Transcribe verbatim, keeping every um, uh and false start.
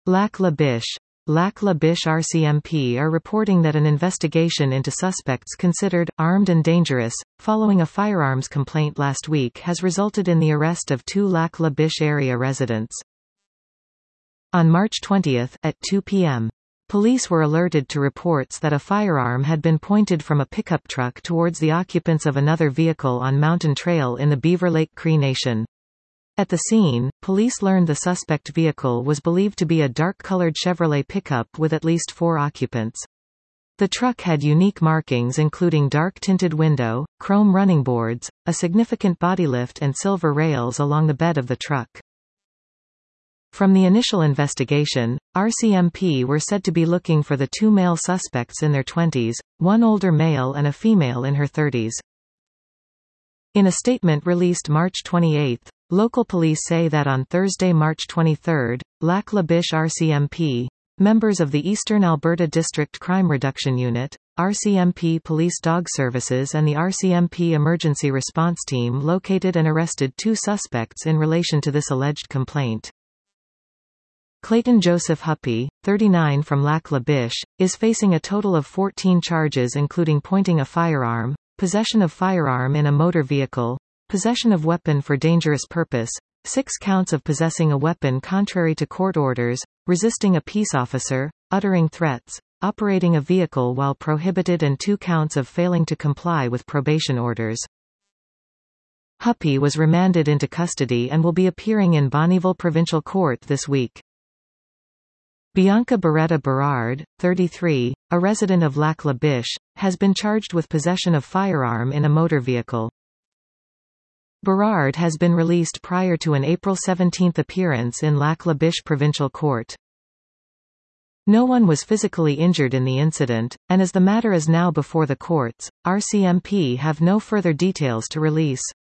Lac La Biche. Lac La Biche R C M P are reporting that an investigation into suspects considered armed and dangerous, following a firearms complaint last week, has resulted in the arrest of two Lac La Biche area residents. On March twentieth, at two p m, police were alerted to reports that a firearm had been pointed from a pickup truck towards the occupants of another vehicle on Mountain Trail in the Beaver Lake Cree Nation. At the scene, police learned the suspect vehicle was believed to be a dark-colored Chevrolet pickup with at least four occupants. The truck had unique markings including dark-tinted window, chrome running boards, a significant body lift and silver rails along the bed of the truck. From the initial investigation, R C M P were said to be looking for the two male suspects in their twenties, one older male and a female in her thirties. In a statement released March twenty-eighth, local police say that on Thursday, March twenty-third, Lac La Biche R C M P, members of the Eastern Alberta District Crime Reduction Unit, R C M P Police Dog Services and the R C M P Emergency Response Team located and arrested two suspects in relation to this alleged complaint. Clayton Joseph Huppy, thirty-nine from Lac La Biche, is facing a total of fourteen charges including pointing a firearm, possession of firearm in a motor vehicle, possession of weapon for dangerous purpose, six counts of possessing a weapon contrary to court orders, resisting a peace officer, uttering threats, operating a vehicle while prohibited and two counts of failing to comply with probation orders. Huppy was remanded into custody and will be appearing in Bonnyville Provincial Court this week. Bianca Beretta Berard, thirty-three, a resident of Lac La Biche, has been charged with possession of firearm in a motor vehicle. Berard has been released prior to an April seventeenth appearance in Lac La Biche Provincial Court. No one was physically injured in the incident, and as the matter is now before the courts, R C M P have no further details to release.